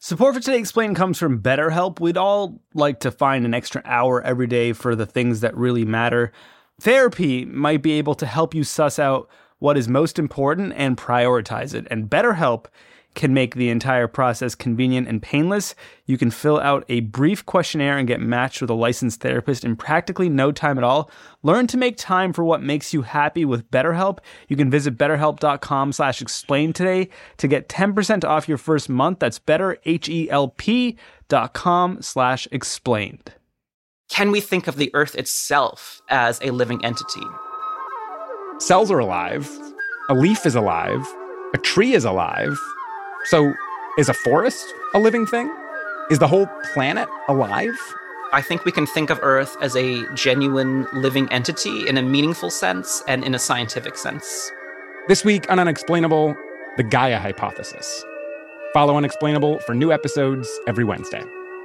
Support for Today Explained comes from BetterHelp. We'd all like to find an extra hour every day for the things that really matter. Therapy might be able to help you suss out what is most important and prioritize it. And BetterHelp can make the entire process convenient and painless. You can fill out a brief questionnaire and get matched with a licensed therapist in practically no time at all. Learn to make time for what makes you happy with BetterHelp. You can visit betterhelp.com/explain today to get 10% off your first month. That's betterhelp.com/explained. Can we think of the Earth itself as a living entity? Cells are alive. A leaf is alive. A tree is alive. So is a forest a living thing? Is the whole planet alive? I think we can think of Earth as a genuine living entity in a meaningful sense and in a scientific sense. This week on Unexplainable, the Gaia hypothesis. Follow Unexplainable for new episodes every Wednesday.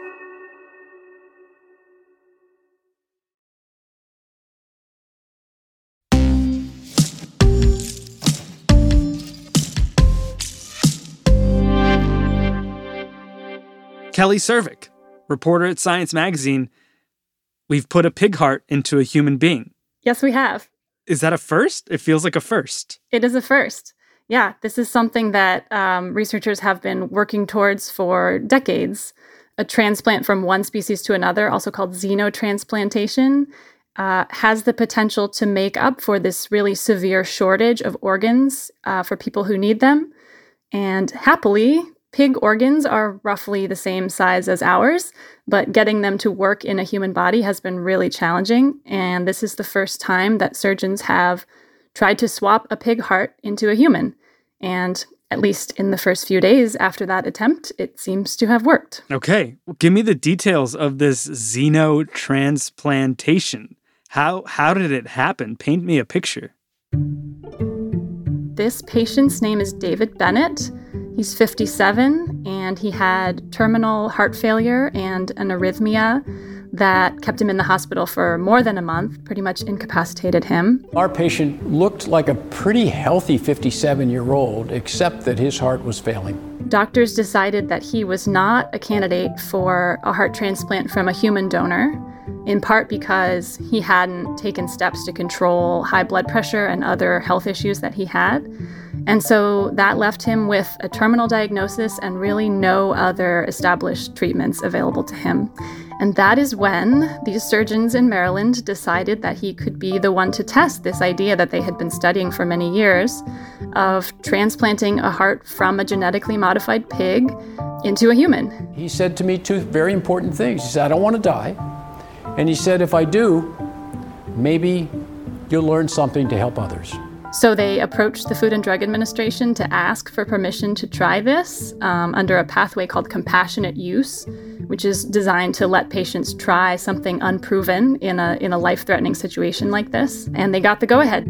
Kelly Servick, reporter at Science Magazine. We've put a pig heart into a human being. Yes, we have. Is that a first? It feels like a first. It is a first. Yeah, this is something that researchers have been working towards for decades. A transplant from one species to another, also called xenotransplantation, has the potential to make up for this really severe shortage of organs for people who need them. And happily, pig organs are roughly the same size as ours, but getting them to work in a human body has been really challenging. And this is the first time that surgeons have tried to swap a pig heart into a human. And at least in the first few days after that attempt, it seems to have worked. Okay, well, give me the details of this xenotransplantation. How did it happen? Paint me a picture. This patient's name is David Bennett. He's 57, and he had terminal heart failure and an arrhythmia that kept him in the hospital for more than a month, pretty much incapacitated him. Our patient looked like a pretty healthy 57-year-old, except that his heart was failing. Doctors decided that he was not a candidate for a heart transplant from a human donor, in part because he hadn't taken steps to control high blood pressure and other health issues that he had. And so that left him with a terminal diagnosis and really no other established treatments available to him. And that is when these surgeons in Maryland decided that he could be the one to test this idea that they had been studying for many years of transplanting a heart from a genetically modified pig into a human. He said to me two very important things. He said, I don't want to die. And he said, if I do, maybe you'll learn something to help others. So they approached the Food and Drug Administration to ask for permission to try this under a pathway called compassionate use, which is designed to let patients try something unproven in a life-threatening situation like this. And they got the go-ahead.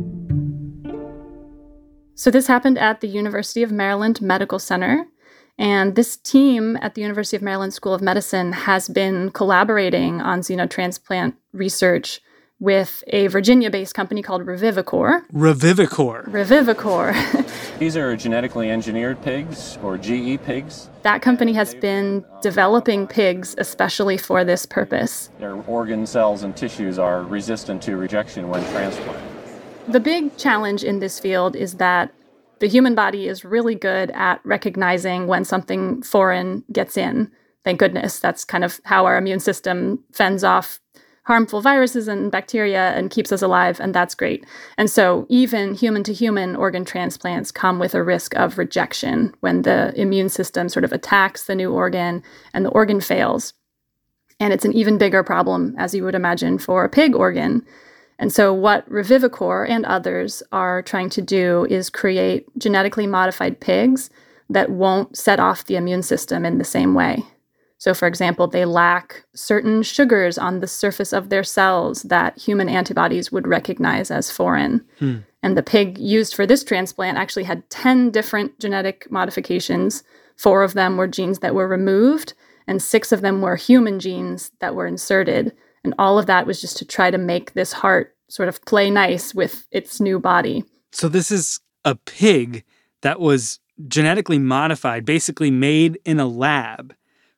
So this happened at the University of Maryland Medical Center. And this team at the University of Maryland School of Medicine has been collaborating on xenotransplant research with a Virginia-based company called Revivicor. Revivicor. These are genetically engineered pigs, or GE pigs. That company has been developing pigs especially for this purpose. Their organ cells and tissues are resistant to rejection when transplanted. The big challenge in this field is that the human body is really good at recognizing when something foreign gets in. Thank goodness. That's kind of how our immune system fends off harmful viruses and bacteria and keeps us alive, and that's great. And so even human-to-human organ transplants come with a risk of rejection when the immune system sort of attacks the new organ and the organ fails. And it's an even bigger problem, as you would imagine, for a pig organ. And so what Revivicor and others are trying to do is create genetically modified pigs that won't set off the immune system in the same way. So, for example, they lack certain sugars on the surface of their cells that human antibodies would recognize as foreign. And the pig used for this transplant actually had 10 different genetic modifications. 4 of them were genes that were removed, and 6 of them were human genes that were inserted. And all of that was just to try to make this heart sort of play nice with its new body. So this is a pig that was genetically modified, basically made in a lab.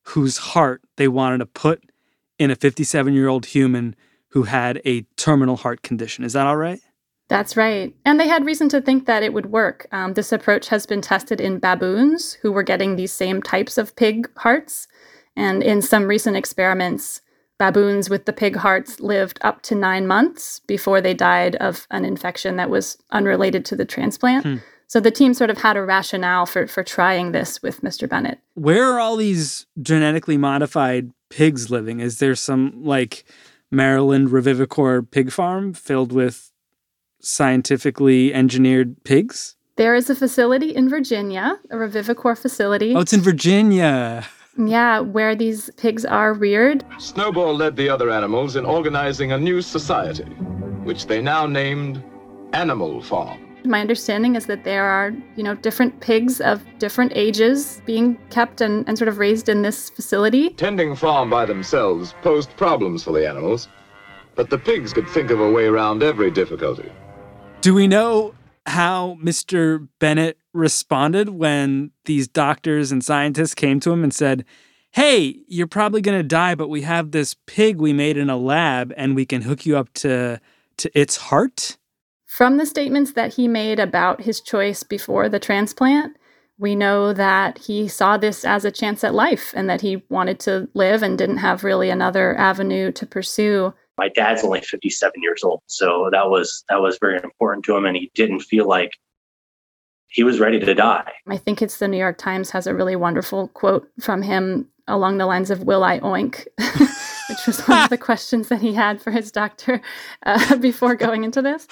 whose heart they wanted to put in a 57-year-old human who had a terminal heart condition. Is that all right? That's right. And they had reason to think that it would work. This approach has been tested in baboons who were getting these same types of pig hearts. And in some recent experiments, baboons with the pig hearts lived up to 9 months before they died of an infection that was unrelated to the transplant. So the team sort of had a rationale for trying this with Mr. Bennett. Where are all these genetically modified pigs living? Is there some, like, Maryland Revivicor pig farm filled with scientifically engineered pigs? There is a facility in Virginia, a Revivicor facility. Oh, it's in Virginia. Yeah, where these pigs are reared. Snowball led the other animals in organizing a new society, which they now named Animal Farm. My understanding is that there are, different pigs of different ages being kept and sort of raised in this facility. Tending farm by themselves posed problems for the animals, but the pigs could think of a way around every difficulty. Do we know how Mr. Bennett responded when these doctors and scientists came to him and said, hey, you're probably going to die, but we have this pig we made in a lab and we can hook you up to its heart? From the statements that he made about his choice before the transplant, we know that he saw this as a chance at life and that he wanted to live and didn't have really another avenue to pursue. My dad's only 57 years old, so that was very important to him, and he didn't feel like he was ready to die. I think it's the New York Times has a really wonderful quote from him along the lines of, "Will I oink?" which was one of the questions that he had for his doctor before going into this.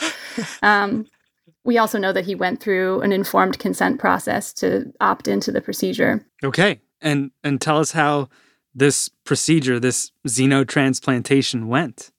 We also know that he went through an informed consent process to opt into the procedure. Okay, and tell us how this procedure, this xenotransplantation went.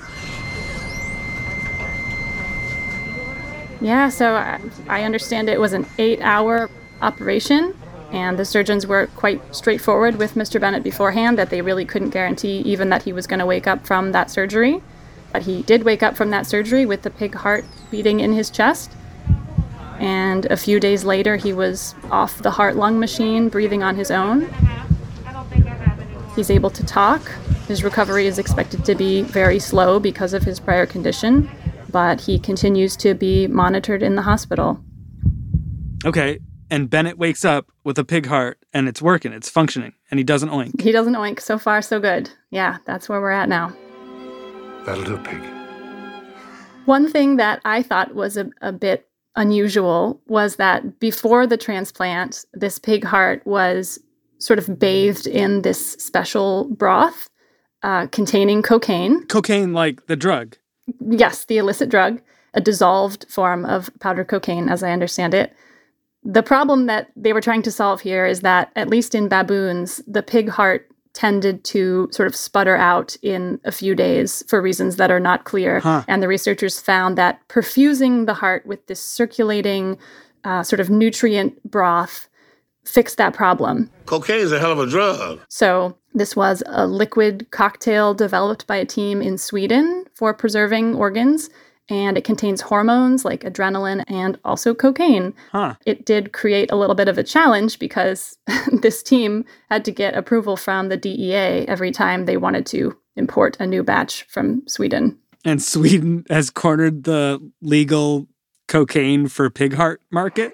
Yeah, so I understand it was an 8-hour operation, and the surgeons were quite straightforward with Mr. Bennett beforehand that they really couldn't guarantee even that he was going to wake up from that surgery. But he did wake up from that surgery with the pig heart beating in his chest. And a few days later, he was off the heart-lung machine, breathing on his own. He's able to talk. His recovery is expected to be very slow because of his prior condition, but he continues to be monitored in the hospital. Okay, and Bennett wakes up with a pig heart, and it's working, it's functioning, and he doesn't oink. He doesn't oink. So far, so good. Yeah, that's where we're at now. That'll do, pig. One thing that I thought was a bit unusual was that before the transplant, this pig heart was sort of bathed in this special broth containing cocaine. Cocaine, like the drug? Yes, the illicit drug, a dissolved form of powdered cocaine, as I understand it. The problem that they were trying to solve here is that, at least in baboons, the pig heart tended to sort of sputter out in a few days for reasons that are not clear. And the researchers found that perfusing the heart with this circulating sort of nutrient broth fixed that problem. Cocaine is a hell of a drug. So this was a liquid cocktail developed by a team in Sweden for preserving organs, and it contains hormones like adrenaline and also cocaine. It did create a little bit of a challenge because this team had to get approval from the DEA every time they wanted to import a new batch from Sweden. And Sweden has cornered the legal cocaine for pig heart market?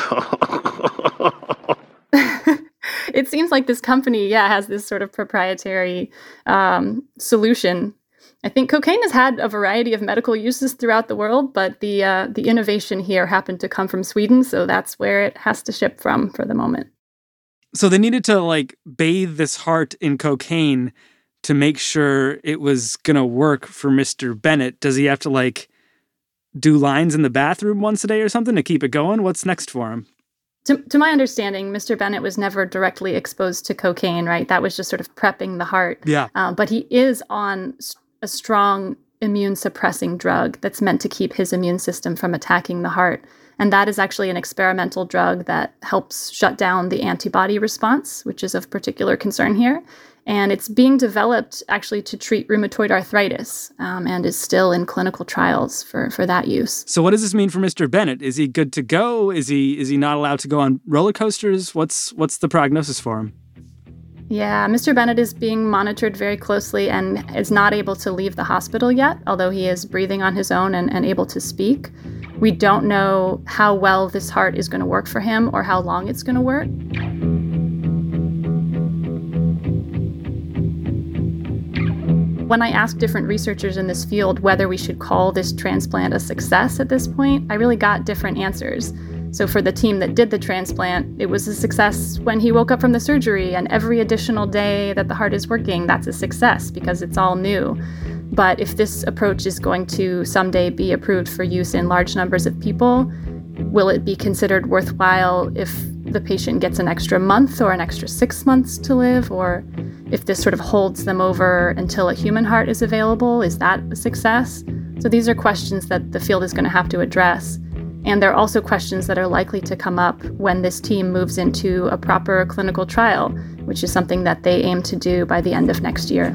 It seems like this company, has this sort of proprietary solution. I think cocaine has had a variety of medical uses throughout the world, but the innovation here happened to come from Sweden, so that's where it has to ship from for the moment. So they needed to bathe this heart in cocaine to make sure it was going to work for Mr. Bennett. Does he have to do lines in the bathroom once a day or something to keep it going? What's next for him? To my understanding, Mr. Bennett was never directly exposed to cocaine, right? That was just sort of prepping the heart. Yeah. But he is on a strong immune suppressing drug that's meant to keep his immune system from attacking the heart. And that is actually an experimental drug that helps shut down the antibody response, which is of particular concern here. And it's being developed actually to treat rheumatoid arthritis and is still in clinical trials for that use. So what does this mean for Mr. Bennett? Is he good to go? Is he not allowed to go on roller coasters? What's the prognosis for him? Yeah, Mr. Bennett is being monitored very closely and is not able to leave the hospital yet, although he is breathing on his own and able to speak. We don't know how well this heart is going to work for him or how long it's going to work. When I asked different researchers in this field whether we should call this transplant a success at this point, I really got different answers. So for the team that did the transplant, it was a success when he woke up from the surgery, and every additional day that the heart is working, that's a success because it's all new. But if this approach is going to someday be approved for use in large numbers of people, will it be considered worthwhile if the patient gets an extra month or an extra 6 months to live? Or if this sort of holds them over until a human heart is available, is that a success? So these are questions that the field is going to have to address. And there are also questions that are likely to come up when this team moves into a proper clinical trial, which is something that they aim to do by the end of next year.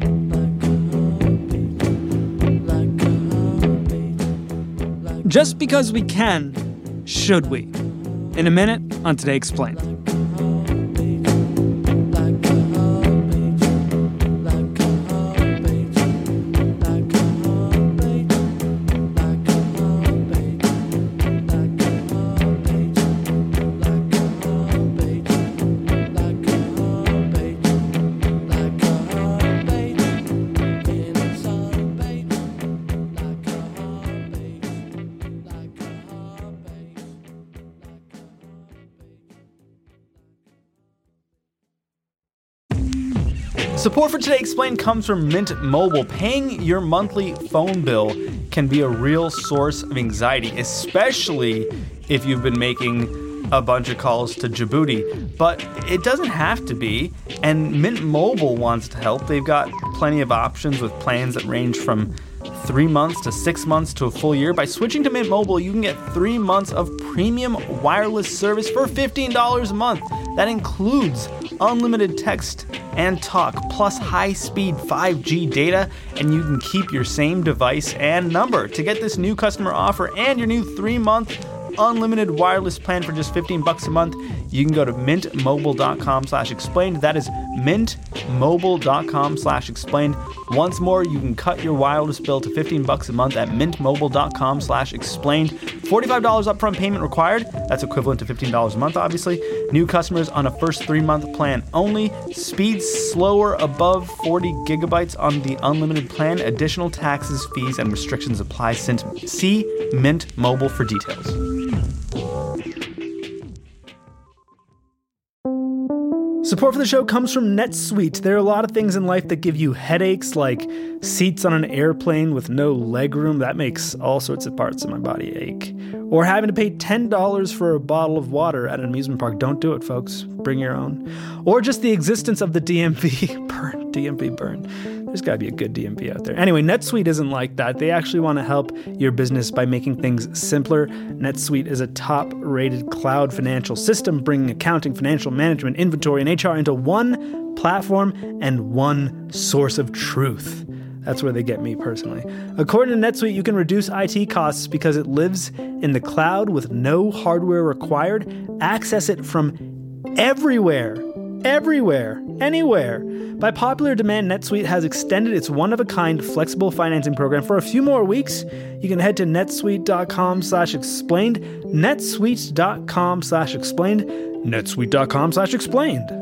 Just because we can, should we? In a minute on Today Explained. Support for Today Explained comes from Mint Mobile. Paying your monthly phone bill can be a real source of anxiety, especially if you've been making a bunch of calls to Djibouti. But it doesn't have to be, and Mint Mobile wants to help. They've got plenty of options with plans that range from 3 months to 6 months to a full year. By switching to Mint Mobile, you can get 3 months of premium wireless service for $15 a month. That includes unlimited text and talk, plus high-speed 5G data, and you can keep your same device and number. To get this new customer offer and your new 3-month unlimited wireless plan for just $15 a month, you can go to mintmobile.com/explained. That is mintmobile.com/explained. Once more, you can cut your wireless bill to $15 a month at mintmobile.com/explained. $45 upfront payment required. That's equivalent to $15 a month, obviously. New customers on a first 3-month plan only. Speeds slower above 40 gigabytes on the unlimited plan. Additional taxes, fees, and restrictions apply. See Mint Mobile for details. Support for the show comes from NetSuite. There are a lot of things in life that give you headaches, like seats on an airplane with no legroom. That makes all sorts of parts of my body ache. Or having to pay $10 for a bottle of water at an amusement park. Don't do it, folks. Bring your own. Or just the existence of the DMV burn. DMV burn. There's got to be a good DMV out there. Anyway, NetSuite isn't like that. They actually want to help your business by making things simpler. NetSuite is a top-rated cloud financial system, bringing accounting, financial management, inventory, and HR into one platform and one source of truth. That's where they get me personally. According to NetSuite, you can reduce IT costs because it lives in the cloud with no hardware required. Access it from everywhere, anywhere. By popular demand, NetSuite has extended its one-of-a-kind flexible financing program for a few more weeks. You can head to netsuite.com/explained, netsuite.com/explained, netsuite.com/explained.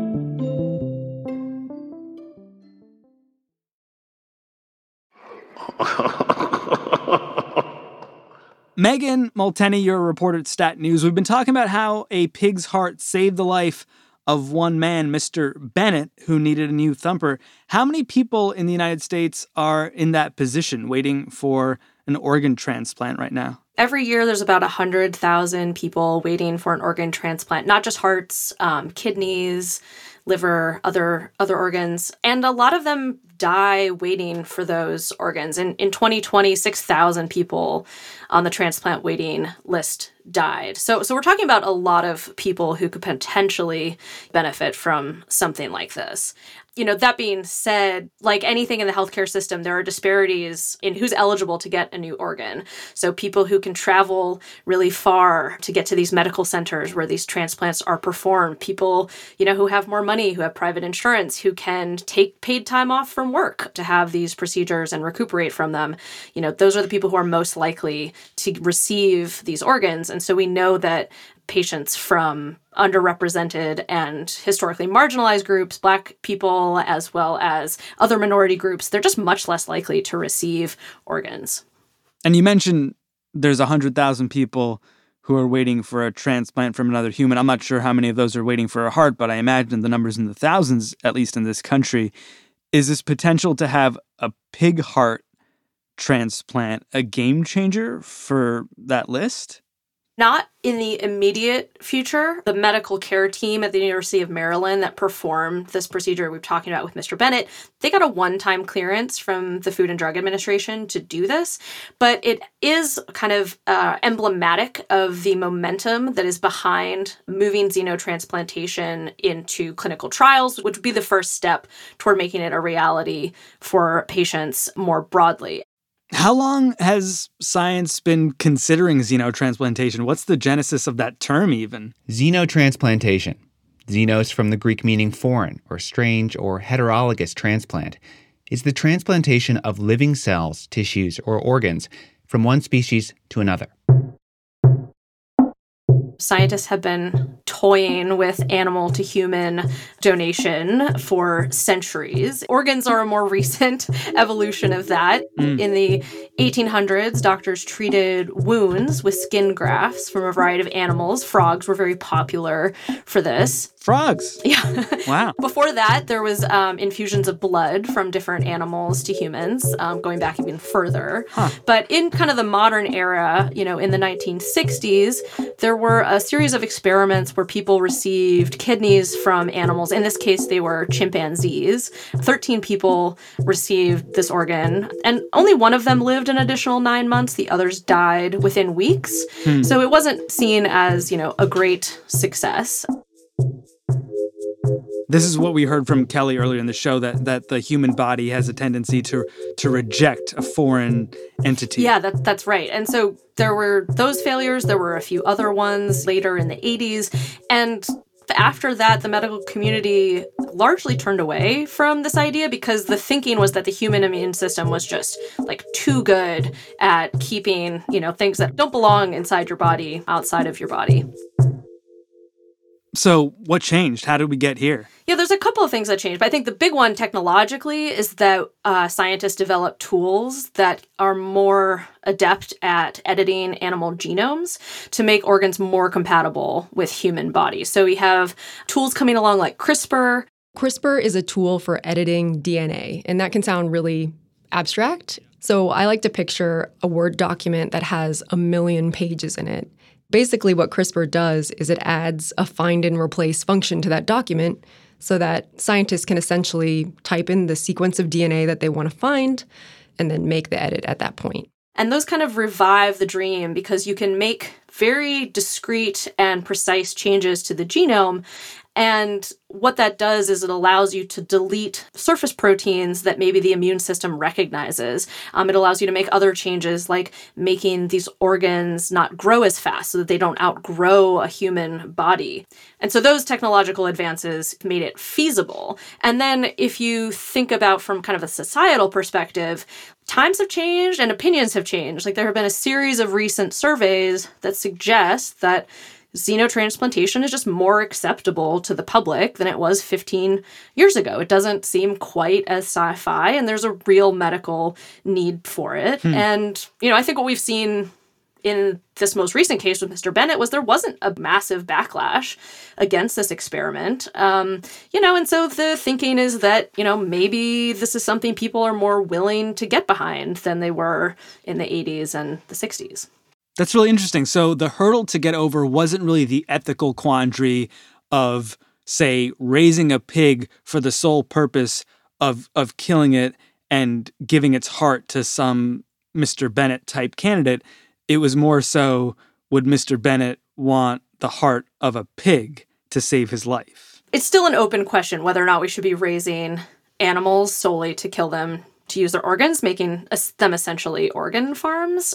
Megan Molteni, you're a reporter at Stat News. We've been talking about how a pig's heart saved the life of one man, Mr. Bennett, who needed a new thumper. How many people in the United States are in that position waiting for an organ transplant right now? Every year, there's about 100,000 people waiting for an organ transplant, not just hearts, kidneys, liver, other organs. And a lot of them die waiting for those organs. In 2020, 6,000 people on the transplant waiting list died. So we're talking about a lot of people who could potentially benefit from something like this. You know, that being said, like anything in the healthcare system, there are disparities in who's eligible to get a new organ. So people who can travel really far to get to these medical centers where these transplants are performed, people, you know, who have more money money, who have private insurance, who can take paid time off from work to have these procedures and recuperate from them. Those are the people who are most likely to receive these organs. And so we know that patients from underrepresented and historically marginalized groups, Black people, as well as other minority groups, they're just much less likely to receive organs. And you mentioned there's 100,000 people who are waiting for a transplant from another human. I'm not sure how many of those are waiting for a heart, but I imagine the number's in the thousands, at least in this country. Is this potential to have a pig heart transplant a game changer for that list? Not in the immediate future. The medical care team at the University of Maryland that performed this procedure we've talking about with Mr. Bennett, they got a one-time clearance from the Food and Drug Administration to do this. But it is kind of emblematic of the momentum that is behind moving xenotransplantation into clinical trials, which would be the first step toward making it a reality for patients more broadly. How long has science been considering xenotransplantation? What's the genesis of that term even? Xenotransplantation. Xenos from the Greek meaning foreign or strange or heterologous transplant is the transplantation of living cells, tissues, or organs from one species to another. Scientists have been toying with animal to human donation for centuries. Organs are a more recent evolution of that. In the 1800s, doctors treated wounds with skin grafts from a variety of animals. Frogs were very popular for this. Frogs? Yeah. Wow. Before that, there was infusions of blood from different animals to humans, going back even further. But in kind of the modern era, in the 1960s, there were a series of experiments where people received kidneys from animals. In this case, they were chimpanzees. 13 people received this organ, and only one of them lived an additional 9 months. The others died within weeks. So it wasn't seen as, a great success. This is what we heard from Kelly earlier in the show, that the human body has a tendency to reject a foreign entity. Yeah, that's right. And so there were those failures. There were a few other ones later in the 80s. And after that, the medical community largely turned away from this idea because the thinking was that the human immune system was just too good at keeping, things that don't belong inside your body outside of your body. So what changed? How did we get here? Yeah, there's a couple of things that changed. But I think the big one technologically is that scientists developed tools that are more adept at editing animal genomes to make organs more compatible with human bodies. So we have tools coming along like CRISPR. CRISPR is a tool for editing DNA, and that can sound really abstract. So I like to picture a Word document that has 1 million pages in it. Basically, what CRISPR does is it adds a find and replace function to that document so that scientists can essentially type in the sequence of DNA that they want to find and then make the edit at that point. And those kind of revive the dream because you can make very discrete and precise changes to the genome. And what that does is it allows you to delete surface proteins that maybe the immune system recognizes. It allows you to make other changes like making these organs not grow as fast so that they don't outgrow a human body. And so those technological advances made it feasible. And then if you think about from kind of a societal perspective, times have changed and opinions have changed. There have been a series of recent surveys that suggest that xenotransplantation is just more acceptable to the public than it was 15 years ago. It doesn't seem quite as sci-fi, and there's a real medical need for it. And, I think what we've seen in this most recent case with Mr. Bennett was there wasn't a massive backlash against this experiment. And so the thinking is that, maybe this is something people are more willing to get behind than they were in the 80s and the 60s. That's really interesting. So the hurdle to get over wasn't really the ethical quandary of, say, raising a pig for the sole purpose of killing it and giving its heart to some Mr. Bennett type candidate. It was more so, would Mr. Bennett want the heart of a pig to save his life? It's still an open question whether or not we should be raising animals solely to kill them to use their organs, making them essentially organ farms.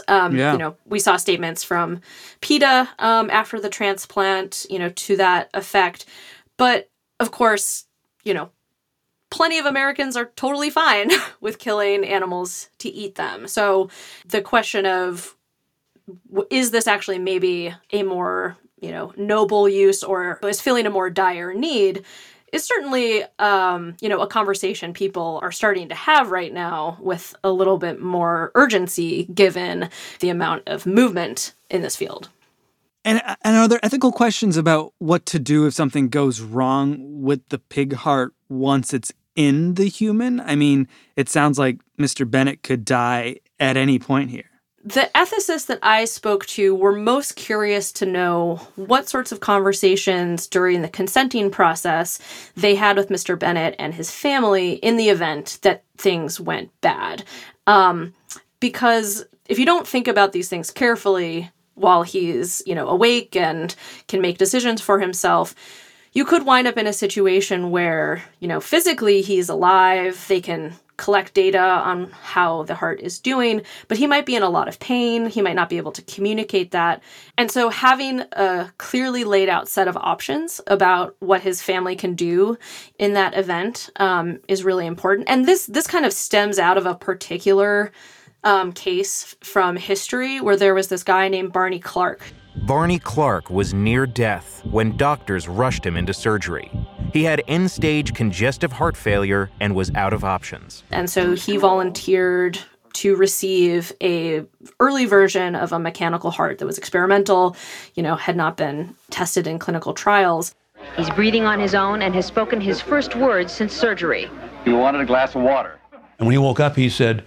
We saw statements from PETA after the transplant, to that effect. But of course, plenty of Americans are totally fine with killing animals to eat them. So the question of, is this actually maybe a more, noble use, or is filling a more dire need, is certainly, a conversation people are starting to have right now with a little bit more urgency given the amount of movement in this field. And are there ethical questions about what to do if something goes wrong with the pig heart once it's in the human? I mean, it sounds like Mr. Bennett could die at any point here. The ethicists that I spoke to were most curious to know what sorts of conversations during the consenting process they had with Mr. Bennett and his family in the event that things went bad. Because if you don't think about these things carefully while he's, awake and can make decisions for himself, you could wind up in a situation where, physically he's alive, they can collect data on how the heart is doing, but he might be in a lot of pain. He might not be able to communicate that. And so having a clearly laid out set of options about what his family can do in that event is really important. And this kind of stems out of a particular case from history where there was this guy named Barney Clark. Barney Clark was near death when doctors rushed him into surgery. He had end-stage congestive heart failure and was out of options. And so he volunteered to receive a early version of a mechanical heart that was experimental, had not been tested in clinical trials. He's breathing on his own and has spoken his first words since surgery. He wanted a glass of water. And when he woke up, he said,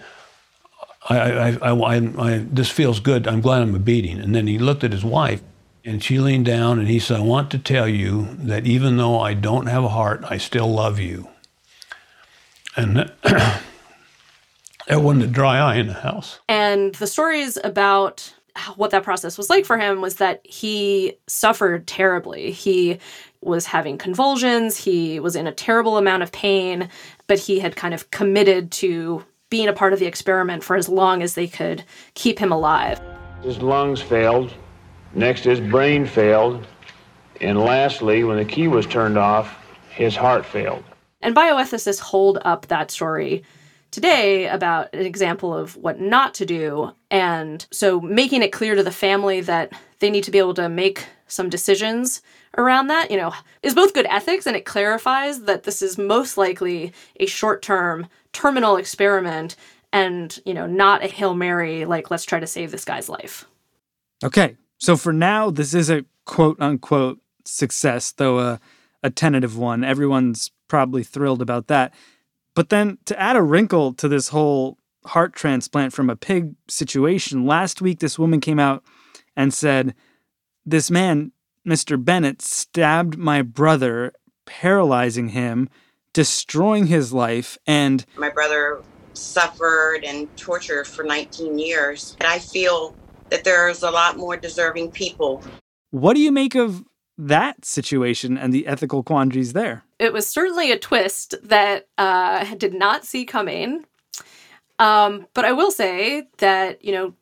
this feels good. I'm glad I'm a beating. And then he looked at his wife, and she leaned down, and he said, I want to tell you that even though I don't have a heart, I still love you. And there wasn't a dry eye in the house. And the stories about what that process was like for him was that he suffered terribly. He was having convulsions. He was in a terrible amount of pain, but he had kind of committed to being a part of the experiment for as long as they could keep him alive. His lungs failed, next his brain failed, and lastly, when the key was turned off, his heart failed. And bioethicists hold up that story today about an example of what not to do, and so making it clear to the family that they need to be able to make some decisions around that, is both good ethics, and it clarifies that this is most likely a short-term terminal experiment and, not a Hail Mary, like, let's try to save this guy's life. Okay, so for now, this is a quote-unquote success, though a tentative one. Everyone's probably thrilled about that. But then to add a wrinkle to this whole heart transplant from a pig situation, last week this woman came out and said, this man, Mr. Bennett, stabbed my brother, paralyzing him, destroying his life, and my brother suffered and tortured for 19 years. And I feel that there's a lot more deserving people. What do you make of that situation and the ethical quandaries there? It was certainly a twist that I did not see coming. But I will say that,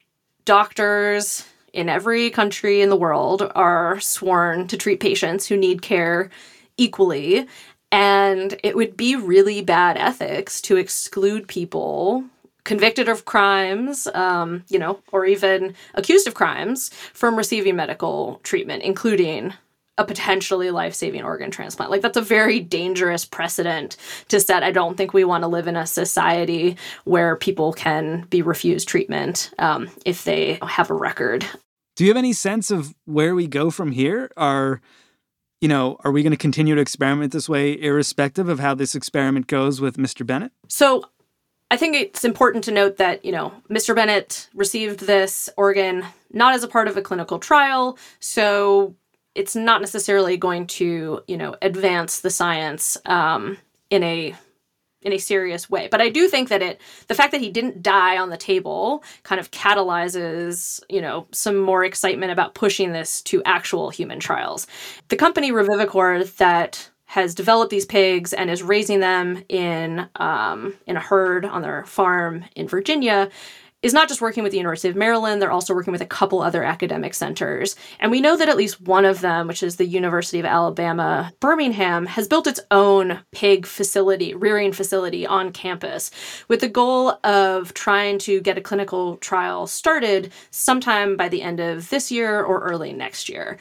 doctors in every country in the world are sworn to treat patients who need care equally. And it would be really bad ethics to exclude people convicted of crimes, or even accused of crimes from receiving medical treatment, including a potentially life-saving organ transplant. Like, that's a very dangerous precedent to set. I don't think we want to live in a society where people can be refused treatment if they have a record. Do you have any sense of where we go from here? Are we going to continue to experiment this way irrespective of how this experiment goes with Mr. Bennett? So I think it's important to note that, Mr. Bennett received this organ not as a part of a clinical trial, so it's not necessarily going to, advance the science in a serious way. But I do think that the fact that he didn't die on the table kind of catalyzes, some more excitement about pushing this to actual human trials. The company Revivicor that has developed these pigs and is raising them in a herd on their farm in Virginia is not just working with the University of Maryland, they're also working with a couple other academic centers. And we know that at least one of them, which is the University of Alabama, Birmingham, has built its own pig facility, rearing facility on campus, with the goal of trying to get a clinical trial started sometime by the end of this year or early next year.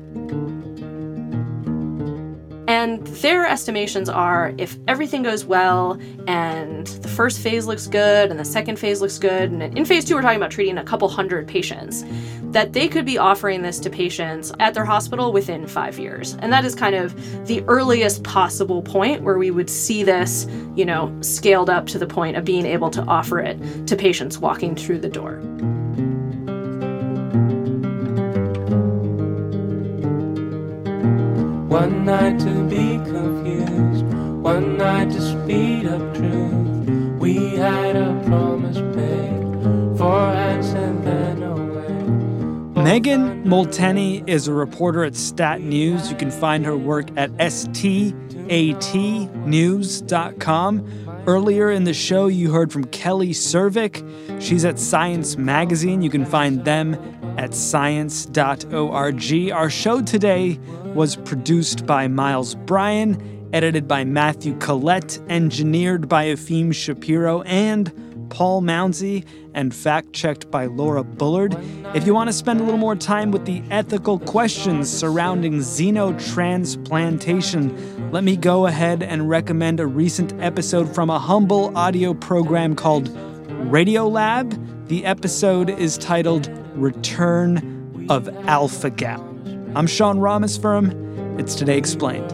And their estimations are, if everything goes well and the first phase looks good and the second phase looks good, and in phase 2 we're talking about treating a couple hundred patients, that they could be offering this to patients at their hospital within 5 years. And that is kind of the earliest possible point where we would see this, scaled up to the point of being able to offer it to patients walking through the door. One night to be confused, one night to speed up truth. We had a promise made for hands and then away. Megan Molteni is a reporter at Stat News. You can find her work at statnews.com. Earlier in the show, you heard from Kelly Cervic. She's at Science Magazine. You can find them at science.org. Our show today was produced by Miles Bryan, edited by Matthew Collette, engineered by Efim Shapiro and Paul Mounsey, and fact-checked by Laura Bullard. If you want to spend a little more time with the ethical questions surrounding xenotransplantation, let me go ahead and recommend a recent episode from a humble audio program called Radiolab. The episode is titled Return of AlphaGal. I'm Sean Rameswaram. It's Today Explained.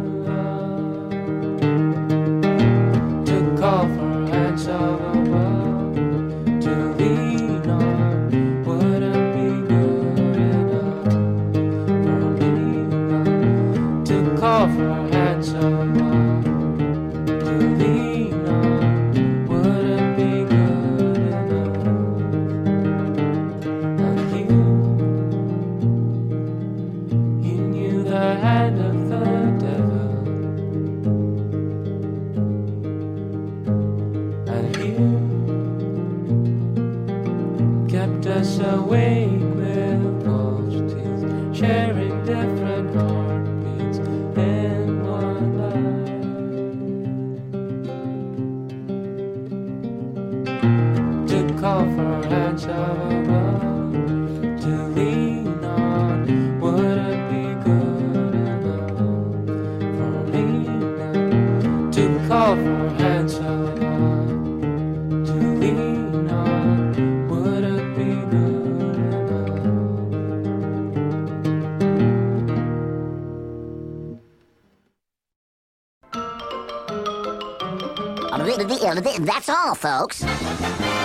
To call for hands of a world to lean on wouldn't be good enough for me. To call for hands of a world to lean on wouldn't be good enough. And you knew the hand of the devil, and you kept us awake with wolves' teeth, sharing different heartbeats in one life. To call for hands of a world to lean on wouldn't be good enough for me now. To call for hands of a world to lean on wouldn't be good enough. That's all, folks.